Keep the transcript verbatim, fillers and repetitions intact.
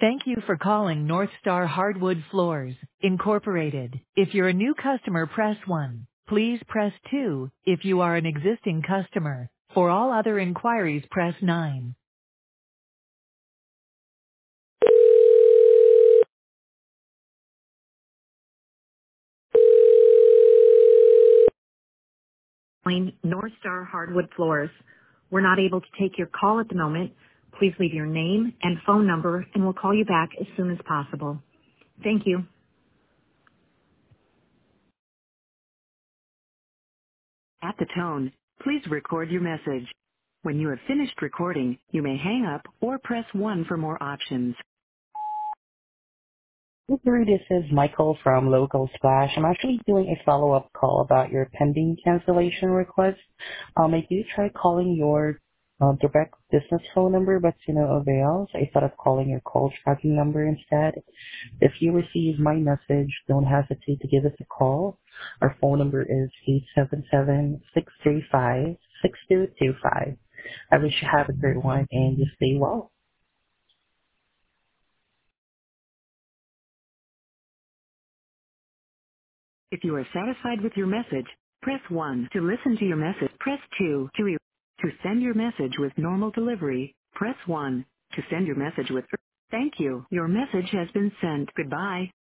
Thank you for calling North Star Hardwood Floors, Incorporated. If you're a new customer, press one. Please press two if you are an existing customer. For all other inquiries, press nine. North Star Hardwood Floors. We're not able to take your call at the moment. Please leave your name and phone number and we'll call you back as soon as possible. Thank you. At the tone, please record your message. When you have finished recording, you may hang up or press one for more options. Hey, Gary, this is Michael from Local Splash. I'm actually doing a follow-up call about your pending cancellation request. Um, I do try calling your uh, direct business phone number, but to no avail. So I thought of calling your call tracking number instead. If you receive my message, don't hesitate to give us a call. Our phone number is eight seven seven, six three five, six two two five. I wish you have a great one and you stay well. If you are satisfied with your message, press one. To listen to your message, press two. To, re- to send your message with normal delivery, press one. To send your message with... Thank you. Your message has been sent. Goodbye.